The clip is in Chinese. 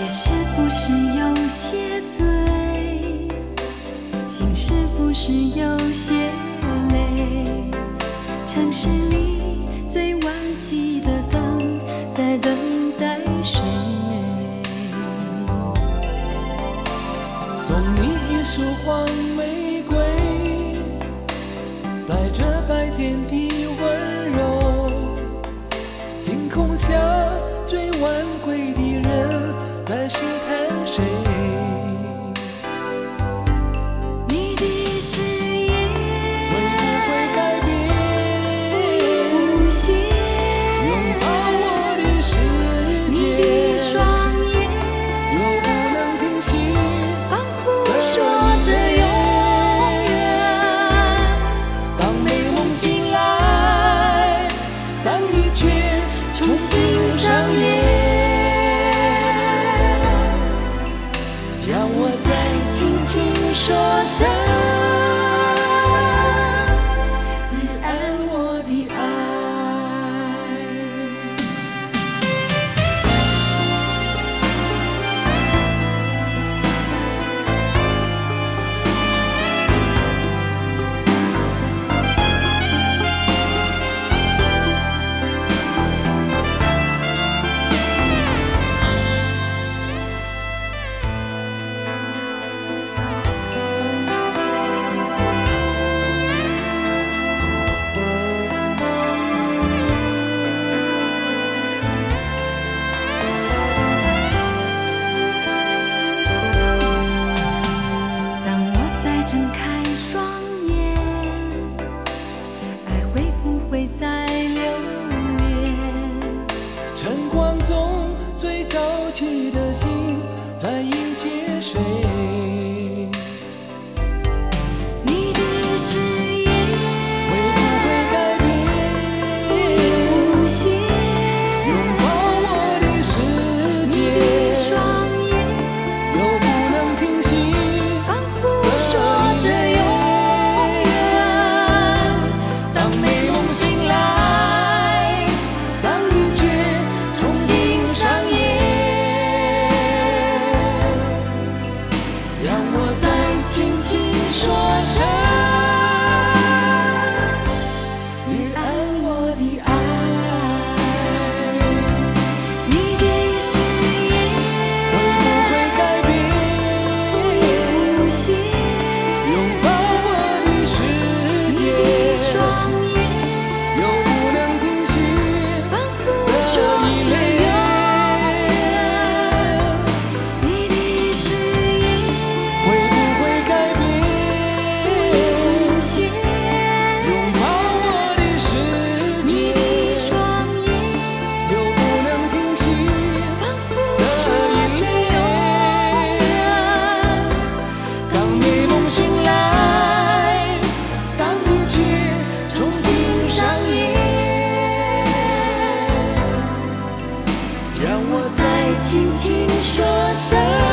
是不是有些醉？心是不是有些累？城市里最惋惜的灯，在等待谁？ 送你一束黄玫瑰，带着白天的温柔。星空下最晚归的人，在试探谁？ 你的誓言会不会改变？ 不行， 拥抱我的世界， 你的双眼又不能停息， 仿佛说着永远。 当美梦醒来，当一切重新上演，让我再轻轻说声你爱我的爱。 当我再睁开双眼，爱会不会再留恋？ 晨光中最早起的心，在迎接谁？ 你的誓言会不会改变？ 不行， 拥抱我的世你界， 的双眼又不能停息， 仿佛说着永远。 当美梦醒来，当一切重新上演，让我再轻轻说声你爱我的爱。 你的誓言会不会改变？ 不行， 拥抱我的世你界， 的双眼又不能停息仿佛说着永远。你的誓言会不会改变？ 不行， 拥抱我的世你界， 的双眼又不能停息仿佛说着永远。 当美梦醒来，当一切重新上演，让我再轻轻说声。